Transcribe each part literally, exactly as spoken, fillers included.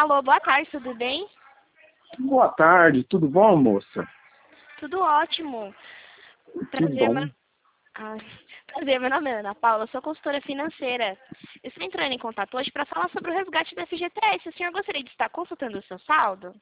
Alô, boa tarde, tudo bem? Boa tarde, tudo bom, moça? Tudo ótimo. Que Prazer, bom. meu... Ah, prazer, meu nome é Ana Paula, sou consultora financeira. Eu estou entrando em contato hoje para falar sobre o resgate do F G T S. O senhor gostaria de estar consultando o seu saldo?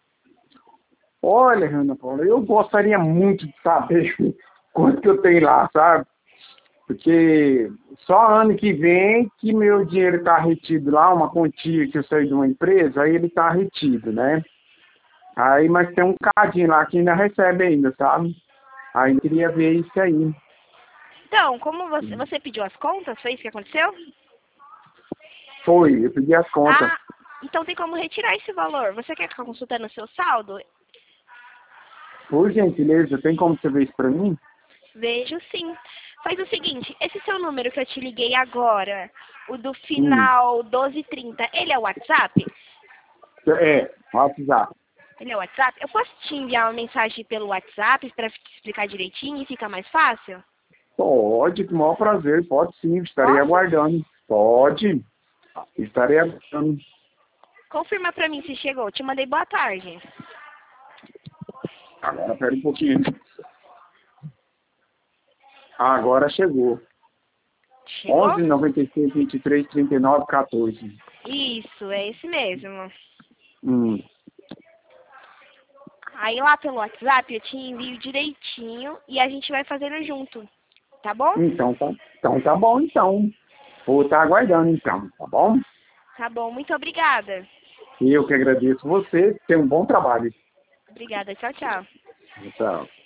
Olha, Ana Paula, eu gostaria muito de saber quanto que eu tenho lá, sabe? Porque só ano que vem que meu dinheiro está retido lá, uma quantia que eu saí de uma empresa, aí ele está retido, né? Aí, mas tem um cadinho lá que ainda recebe ainda, sabe? Aí eu queria ver isso aí. Então, como você, você pediu as contas, foi isso que aconteceu? Foi, eu pedi as contas. Ah, então tem como retirar esse valor. Você quer ficar consultando o seu saldo? Por gentileza, tem como você ver isso pra mim? Vejo sim. Faz o seguinte, esse seu número que eu te liguei agora, o do Hum. final doze trinta, ele é o WhatsApp? É, WhatsApp. Ele é o WhatsApp? Eu posso te enviar uma mensagem pelo WhatsApp para te explicar direitinho e fica mais fácil? Pode, com o maior prazer, pode sim, estarei Posso? aguardando. Pode, estarei aguardando. Confirma para mim se chegou. Te mandei boa tarde. Agora, pera um pouquinho. Agora chegou. Chegou? onze, noventa e seis, vinte e três, trinta e nove, quatorze. Isso, é esse mesmo. Hum. Aí lá pelo WhatsApp eu te envio direitinho e a gente vai fazendo junto. Tá bom? Então, tá, então tá bom, então. Vou estar aguardando, então, tá bom? Tá bom, muito obrigada. E eu que agradeço você, tenha um bom trabalho. Obrigada, tchau, tchau. Tchau.